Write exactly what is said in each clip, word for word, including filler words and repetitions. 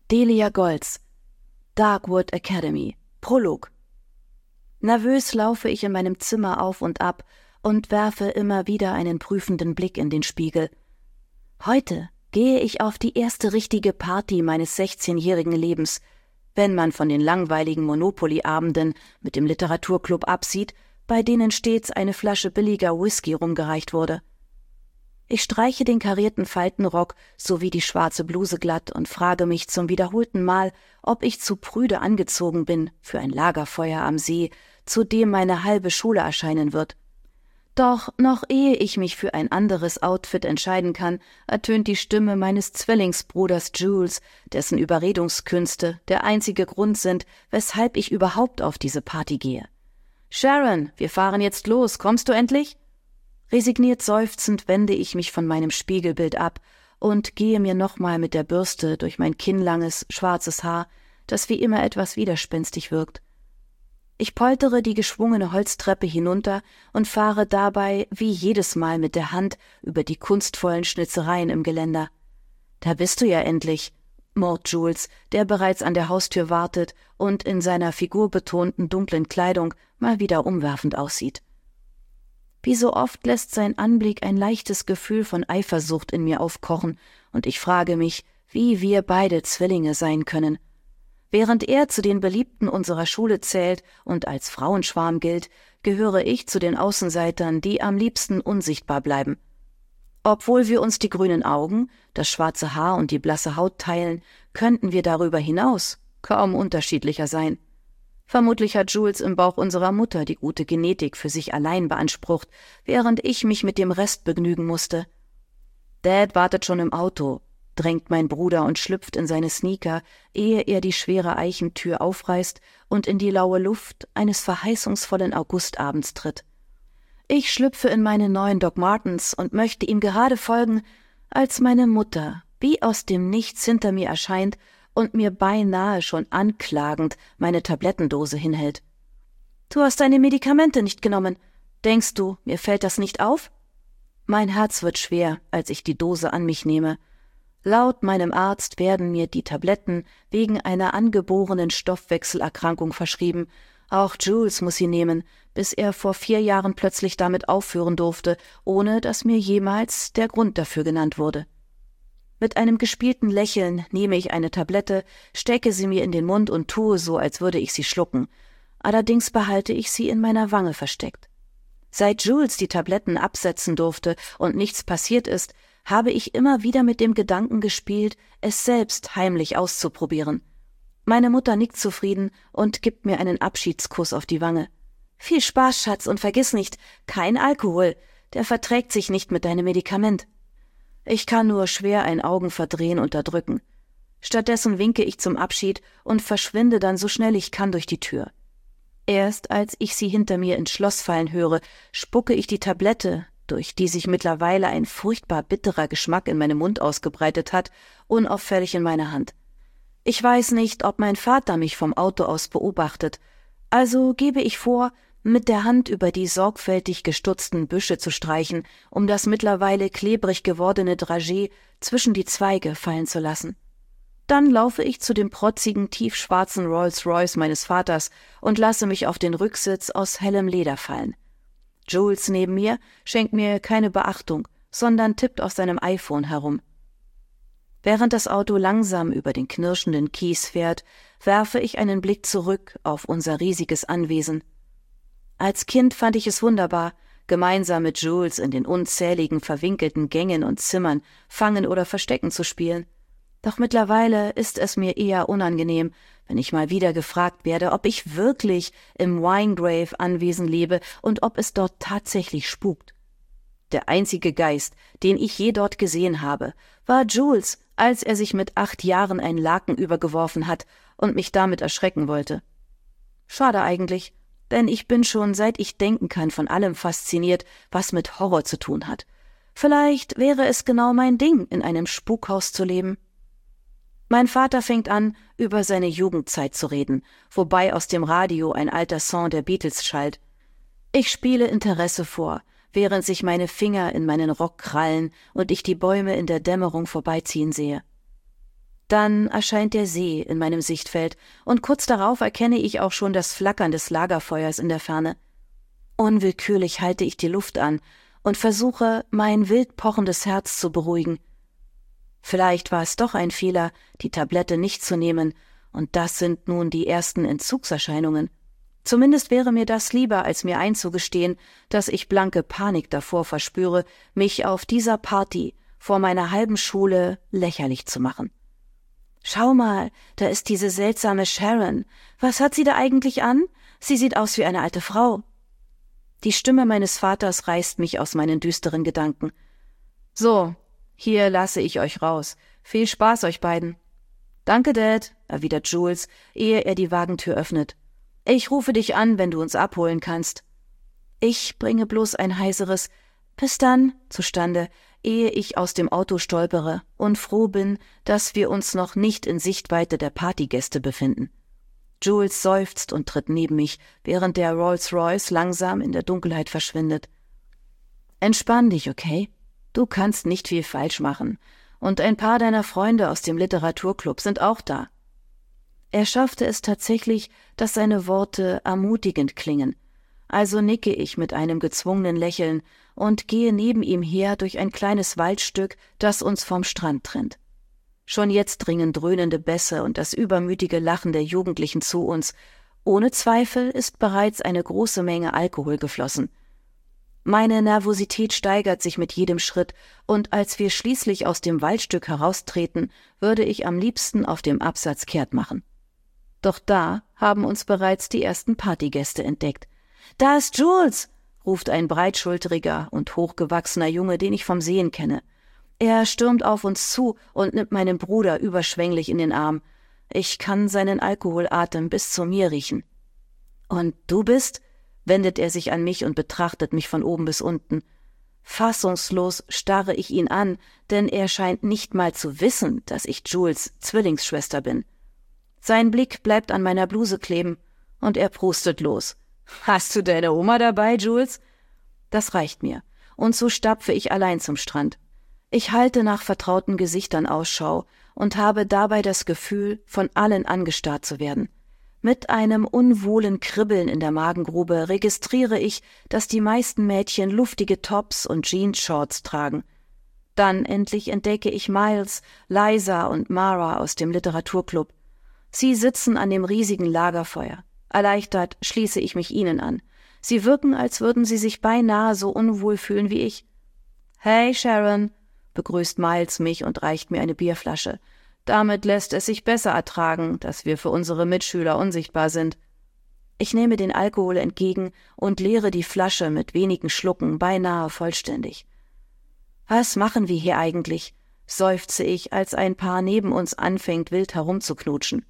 Delia Golds, Darkwood Academy, Prolog. Nervös laufe ich in meinem Zimmer auf und ab und werfe immer wieder einen prüfenden Blick in den Spiegel. Heute gehe ich auf die erste richtige Party meines sechzehnjährigen Lebens, wenn man von den langweiligen Monopoly-Abenden mit dem Literaturclub absieht, bei denen stets eine Flasche billiger Whisky rumgereicht wurde. Ich streiche den karierten Faltenrock sowie die schwarze Bluse glatt und frage mich zum wiederholten Mal, ob ich zu prüde angezogen bin für ein Lagerfeuer am See, zu dem meine halbe Schule erscheinen wird. Doch noch ehe ich mich für ein anderes Outfit entscheiden kann, ertönt die Stimme meines Zwillingsbruders Jules, dessen Überredungskünste der einzige Grund sind, weshalb ich überhaupt auf diese Party gehe. »Sharon, wir fahren jetzt los, kommst du endlich?« Resigniert seufzend wende ich mich von meinem Spiegelbild ab und gehe mir nochmal mit der Bürste durch mein kinnlanges, schwarzes Haar, das wie immer etwas widerspenstig wirkt. Ich poltere die geschwungene Holztreppe hinunter und fahre dabei wie jedes Mal mit der Hand über die kunstvollen Schnitzereien im Geländer. »Da bist du ja endlich«, murrt Jules, der bereits an der Haustür wartet und in seiner figurbetonten dunklen Kleidung mal wieder umwerfend aussieht. Wie so oft lässt sein Anblick ein leichtes Gefühl von Eifersucht in mir aufkochen, und ich frage mich, wie wir beide Zwillinge sein können. Während er zu den Beliebten unserer Schule zählt und als Frauenschwarm gilt, gehöre ich zu den Außenseitern, die am liebsten unsichtbar bleiben. Obwohl wir uns die grünen Augen, das schwarze Haar und die blasse Haut teilen, könnten wir darüber hinaus kaum unterschiedlicher sein. Vermutlich hat Jules im Bauch unserer Mutter die gute Genetik für sich allein beansprucht, während ich mich mit dem Rest begnügen musste. »Dad wartet schon im Auto«, drängt mein Bruder und schlüpft in seine Sneaker, ehe er die schwere Eichentür aufreißt und in die laue Luft eines verheißungsvollen Augustabends tritt. Ich schlüpfe in meine neuen Doc Martens und möchte ihm gerade folgen, als meine Mutter wie aus dem Nichts hinter mir erscheint und mir beinahe schon anklagend meine Tablettendose hinhält. »Du hast deine Medikamente nicht genommen. Denkst du, mir fällt das nicht auf?« Mein Herz wird schwer, als ich die Dose an mich nehme. Laut meinem Arzt werden mir die Tabletten wegen einer angeborenen Stoffwechselerkrankung verschrieben. Auch Jules muss sie nehmen, bis er vor vier Jahren plötzlich damit aufhören durfte, ohne dass mir jemals der Grund dafür genannt wurde. Mit einem gespielten Lächeln nehme ich eine Tablette, stecke sie mir in den Mund und tue so, als würde ich sie schlucken. Allerdings behalte ich sie in meiner Wange versteckt. Seit Jules die Tabletten absetzen durfte und nichts passiert ist, habe ich immer wieder mit dem Gedanken gespielt, es selbst heimlich auszuprobieren. Meine Mutter nickt zufrieden und gibt mir einen Abschiedskuss auf die Wange. »Viel Spaß, Schatz, und vergiss nicht, kein Alkohol, der verträgt sich nicht mit deinem Medikament.« Ich kann nur schwer ein Augenverdrehen unterdrücken. Stattdessen winke ich zum Abschied und verschwinde dann so schnell ich kann durch die Tür. Erst als ich sie hinter mir ins Schloss fallen höre, spucke ich die Tablette, durch die sich mittlerweile ein furchtbar bitterer Geschmack in meinem Mund ausgebreitet hat, unauffällig in meine Hand. Ich weiß nicht, ob mein Vater mich vom Auto aus beobachtet, also gebe ich vor, mit der Hand über die sorgfältig gestutzten Büsche zu streichen, um das mittlerweile klebrig gewordene Dragé zwischen die Zweige fallen zu lassen. Dann laufe ich zu dem protzigen, tiefschwarzen Rolls-Royce meines Vaters und lasse mich auf den Rücksitz aus hellem Leder fallen. Jules neben mir schenkt mir keine Beachtung, sondern tippt auf seinem iPhone herum. Während das Auto langsam über den knirschenden Kies fährt, werfe ich einen Blick zurück auf unser riesiges Anwesen. Als Kind fand ich es wunderbar, gemeinsam mit Jules in den unzähligen verwinkelten Gängen und Zimmern Fangen oder Verstecken zu spielen. Doch mittlerweile ist es mir eher unangenehm, wenn ich mal wieder gefragt werde, ob ich wirklich im Winegrave-Anwesen lebe und ob es dort tatsächlich spukt. Der einzige Geist, den ich je dort gesehen habe, war Jules, als er sich mit acht Jahren ein Laken übergeworfen hat und mich damit erschrecken wollte. Schade eigentlich, denn ich bin schon seit ich denken kann von allem fasziniert, was mit Horror zu tun hat. Vielleicht wäre es genau mein Ding, in einem Spukhaus zu leben. Mein Vater fängt an, über seine Jugendzeit zu reden, wobei aus dem Radio ein alter Song der Beatles schallt. Ich spiele Interesse vor, während sich meine Finger in meinen Rock krallen und ich die Bäume in der Dämmerung vorbeiziehen sehe. Dann erscheint der See in meinem Sichtfeld, und kurz darauf erkenne ich auch schon das Flackern des Lagerfeuers in der Ferne. Unwillkürlich halte ich die Luft an und versuche, mein wild pochendes Herz zu beruhigen. Vielleicht war es doch ein Fehler, die Tablette nicht zu nehmen, und das sind nun die ersten Entzugserscheinungen. Zumindest wäre mir das lieber, als mir einzugestehen, dass ich blanke Panik davor verspüre, mich auf dieser Party vor meiner halben Schule lächerlich zu machen. »Schau mal, da ist diese seltsame Sharon. Was hat sie da eigentlich an? Sie sieht aus wie eine alte Frau.« Die Stimme meines Vaters reißt mich aus meinen düsteren Gedanken. »So, hier lasse ich euch raus. Viel Spaß euch beiden.« »Danke, Dad«, erwidert Jules, ehe er die Wagentür öffnet. »Ich rufe dich an, wenn du uns abholen kannst.« Ich bringe bloß ein heiseres »Bis dann« zustande, ehe ich aus dem Auto stolpere und froh bin, dass wir uns noch nicht in Sichtweite der Partygäste befinden. Jules seufzt und tritt neben mich, während der Rolls-Royce langsam in der Dunkelheit verschwindet. »Entspann dich, okay? Du kannst nicht viel falsch machen. Und ein paar deiner Freunde aus dem Literaturclub sind auch da.« Er schaffte es tatsächlich, dass seine Worte ermutigend klingen. Also nicke ich mit einem gezwungenen Lächeln und gehe neben ihm her durch ein kleines Waldstück, das uns vom Strand trennt. Schon jetzt dringen dröhnende Bässe und das übermütige Lachen der Jugendlichen zu uns. Ohne Zweifel ist bereits eine große Menge Alkohol geflossen. Meine Nervosität steigert sich mit jedem Schritt, und als wir schließlich aus dem Waldstück heraustreten, würde ich am liebsten auf dem Absatz kehrt machen. Doch da haben uns bereits die ersten Partygäste entdeckt. »Da ist Jules«, ruft ein breitschulteriger und hochgewachsener Junge, den ich vom Sehen kenne. Er stürmt auf uns zu und nimmt meinen Bruder überschwänglich in den Arm. Ich kann seinen Alkoholatem bis zu mir riechen. »Und du bist?« wendet er sich an mich und betrachtet mich von oben bis unten. Fassungslos starre ich ihn an, denn er scheint nicht mal zu wissen, dass ich Jules Zwillingsschwester bin. Sein Blick bleibt an meiner Bluse kleben, und er prustet los. »Hast du deine Oma dabei, Jules?« Das reicht mir, und so stapfe ich allein zum Strand. Ich halte nach vertrauten Gesichtern Ausschau und habe dabei das Gefühl, von allen angestarrt zu werden. Mit einem unwohlen Kribbeln in der Magengrube registriere ich, dass die meisten Mädchen luftige Tops und Jeansshorts tragen. Dann endlich entdecke ich Miles, Liza und Mara aus dem Literaturclub. Sie sitzen an dem riesigen Lagerfeuer. Erleichtert schließe ich mich ihnen an. Sie wirken, als würden sie sich beinahe so unwohl fühlen wie ich. »Hey, Sharon«, begrüßt Miles mich und reicht mir eine Bierflasche. Damit lässt es sich besser ertragen, dass wir für unsere Mitschüler unsichtbar sind. Ich nehme den Alkohol entgegen und leere die Flasche mit wenigen Schlucken beinahe vollständig. »Was machen wir hier eigentlich?« seufze ich, als ein Paar neben uns anfängt, wild herumzuknutschen.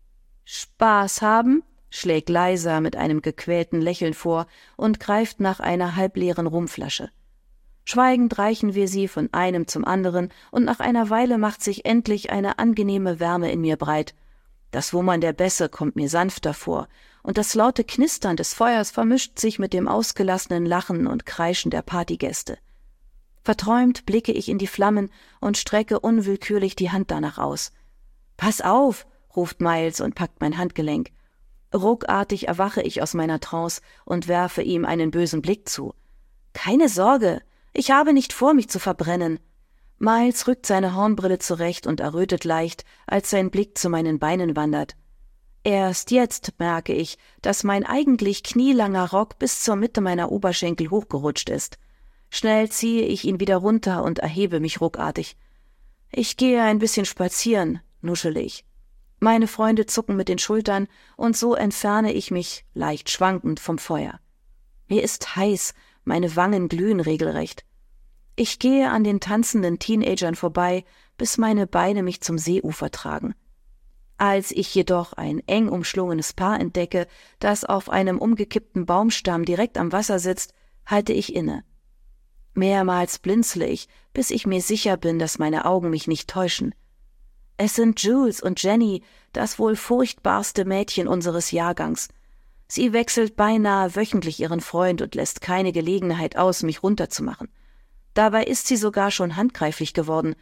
»Spaß haben?« schlägt Liza mit einem gequälten Lächeln vor und greift nach einer halbleeren Rumflasche. Schweigend reichen wir sie von einem zum anderen, und nach einer Weile macht sich endlich eine angenehme Wärme in mir breit. Das Wummern der Bässe kommt mir sanfter vor, und das laute Knistern des Feuers vermischt sich mit dem ausgelassenen Lachen und Kreischen der Partygäste. Verträumt blicke ich in die Flammen und strecke unwillkürlich die Hand danach aus. »Pass auf«, ruft Miles und packt mein Handgelenk. Ruckartig erwache ich aus meiner Trance und werfe ihm einen bösen Blick zu. »Keine Sorge, ich habe nicht vor, mich zu verbrennen.« Miles rückt seine Hornbrille zurecht und errötet leicht, als sein Blick zu meinen Beinen wandert. Erst jetzt merke ich, dass mein eigentlich knielanger Rock bis zur Mitte meiner Oberschenkel hochgerutscht ist. Schnell ziehe ich ihn wieder runter und erhebe mich ruckartig. »Ich gehe ein bisschen spazieren«, nuschele ich. Meine Freunde zucken mit den Schultern, und so entferne ich mich, leicht schwankend, vom Feuer. Mir ist heiß, meine Wangen glühen regelrecht. Ich gehe an den tanzenden Teenagern vorbei, bis meine Beine mich zum Seeufer tragen. Als ich jedoch ein eng umschlungenes Paar entdecke, das auf einem umgekippten Baumstamm direkt am Wasser sitzt, halte ich inne. Mehrmals blinzle ich, bis ich mir sicher bin, dass meine Augen mich nicht täuschen. Es sind Jules und Jenny, das wohl furchtbarste Mädchen unseres Jahrgangs. Sie wechselt beinahe wöchentlich ihren Freund und lässt keine Gelegenheit aus, mich runterzumachen. Dabei ist sie sogar schon handgreiflich geworden.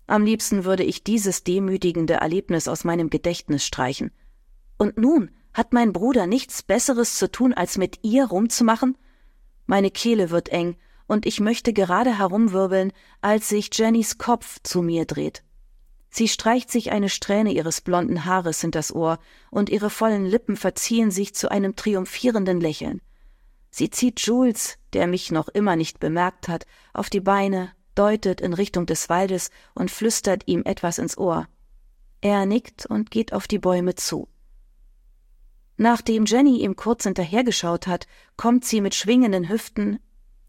Am liebsten würde ich dieses demütigende Erlebnis aus meinem Gedächtnis streichen. Und nun hat mein Bruder nichts Besseres zu tun, als mit ihr rumzumachen? Meine Kehle wird eng, und ich möchte gerade herumwirbeln, als sich Jennys Kopf zu mir dreht. Sie streicht sich eine Strähne ihres blonden Haares hinters Ohr, und ihre vollen Lippen verziehen sich zu einem triumphierenden Lächeln. Sie zieht Jules, der mich noch immer nicht bemerkt hat, auf die Beine, deutet in Richtung des Waldes und flüstert ihm etwas ins Ohr. Er nickt und geht auf die Bäume zu. Nachdem Jenny ihm kurz hinterhergeschaut hat, kommt sie mit schwingenden Hüften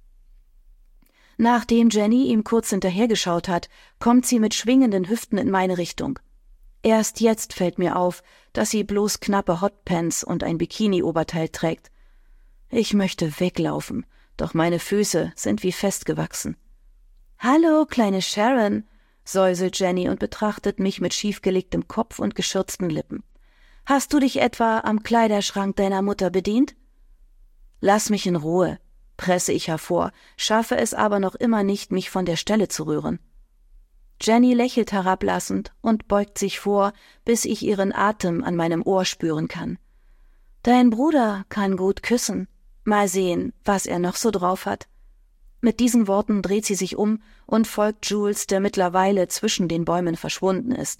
Nachdem Jenny ihm kurz hinterhergeschaut hat, kommt sie mit schwingenden Hüften in meine Richtung. Erst jetzt fällt mir auf, dass sie bloß knappe Hotpants und ein Bikini-Oberteil trägt. Ich möchte weglaufen, doch meine Füße sind wie festgewachsen. »Hallo, kleine Sharon«, säuselt Jenny und betrachtet mich mit schiefgelegtem Kopf und geschürzten Lippen. »Hast du dich etwa am Kleiderschrank deiner Mutter bedient?« »Lass mich in Ruhe«, presse ich hervor, schaffe es aber noch immer nicht, mich von der Stelle zu rühren. Jenny lächelt herablassend und beugt sich vor, bis ich ihren Atem an meinem Ohr spüren kann. »Dein Bruder kann gut küssen. Mal sehen, was er noch so drauf hat.« Mit diesen Worten dreht sie sich um und folgt Jules, der mittlerweile zwischen den Bäumen verschwunden ist.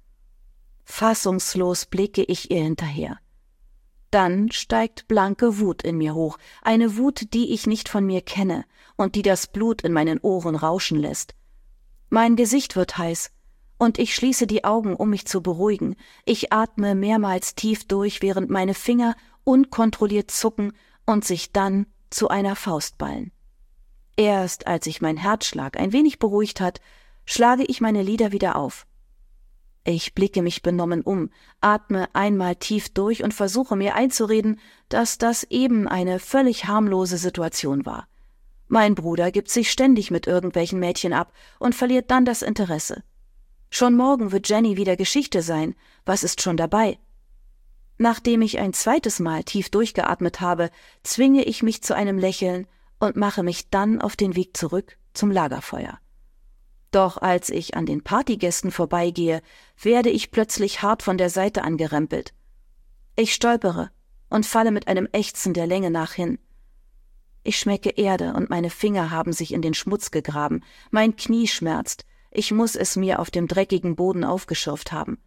Fassungslos blicke ich ihr hinterher. Dann steigt blanke Wut in mir hoch, eine Wut, die ich nicht von mir kenne und die das Blut in meinen Ohren rauschen lässt. Mein Gesicht wird heiß, und ich schließe die Augen, um mich zu beruhigen. Ich atme mehrmals tief durch, während meine Finger unkontrolliert zucken und sich dann zu einer Faust ballen. Erst als sich mein Herzschlag ein wenig beruhigt hat, schlage ich meine Lider wieder auf. Ich blicke mich benommen um, atme einmal tief durch und versuche mir einzureden, dass das eben eine völlig harmlose Situation war. Mein Bruder gibt sich ständig mit irgendwelchen Mädchen ab und verliert dann das Interesse. Schon morgen wird Jenny wieder Geschichte sein, was ist schon dabei? Nachdem ich ein zweites Mal tief durchgeatmet habe, zwinge ich mich zu einem Lächeln und mache mich dann auf den Weg zurück zum Lagerfeuer. Doch als ich an den Partygästen vorbeigehe, werde ich plötzlich hart von der Seite angerempelt. Ich stolpere und falle mit einem Ächzen der Länge nach hin. Ich schmecke Erde und meine Finger haben sich in den Schmutz gegraben. Mein Knie schmerzt. Ich muss es mir auf dem dreckigen Boden aufgeschürft haben.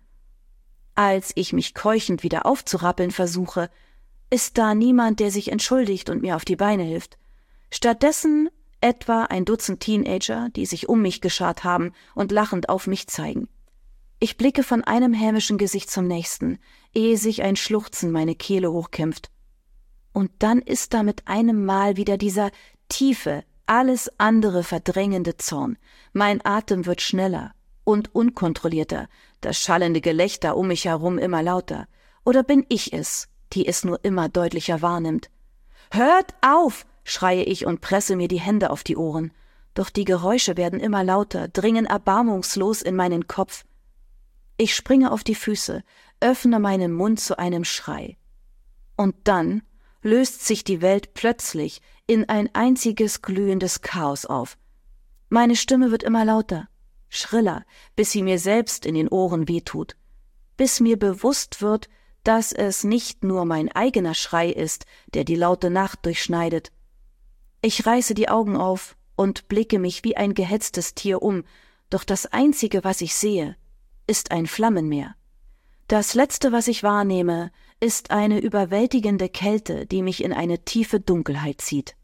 Als ich mich keuchend wieder aufzurappeln versuche, ist da niemand, der sich entschuldigt und mir auf die Beine hilft. Stattdessen etwa ein Dutzend Teenager, die sich um mich geschart haben und lachend auf mich zeigen. Ich blicke von einem hämischen Gesicht zum nächsten, ehe sich ein Schluchzen meine Kehle hochkämpft. Und dann ist da mit einem Mal wieder dieser tiefe, alles andere verdrängende Zorn. Mein Atem wird schneller und unkontrollierter, das schallende Gelächter um mich herum immer lauter. Oder bin ich es, die es nur immer deutlicher wahrnimmt? »Hört auf!« schreie ich und presse mir die Hände auf die Ohren. Doch die Geräusche werden immer lauter, dringen erbarmungslos in meinen Kopf. Ich springe auf die Füße, öffne meinen Mund zu einem Schrei. Und dann löst sich die Welt plötzlich in ein einziges glühendes Chaos auf. Meine Stimme wird immer lauter, schriller, bis sie mir selbst in den Ohren wehtut. Bis mir bewusst wird, dass es nicht nur mein eigener Schrei ist, der die laute Nacht durchschneidet. Ich reiße die Augen auf und blicke mich wie ein gehetztes Tier um, doch das Einzige, was ich sehe, ist ein Flammenmeer. Das Letzte, was ich wahrnehme, ist eine überwältigende Kälte, die mich in eine tiefe Dunkelheit zieht.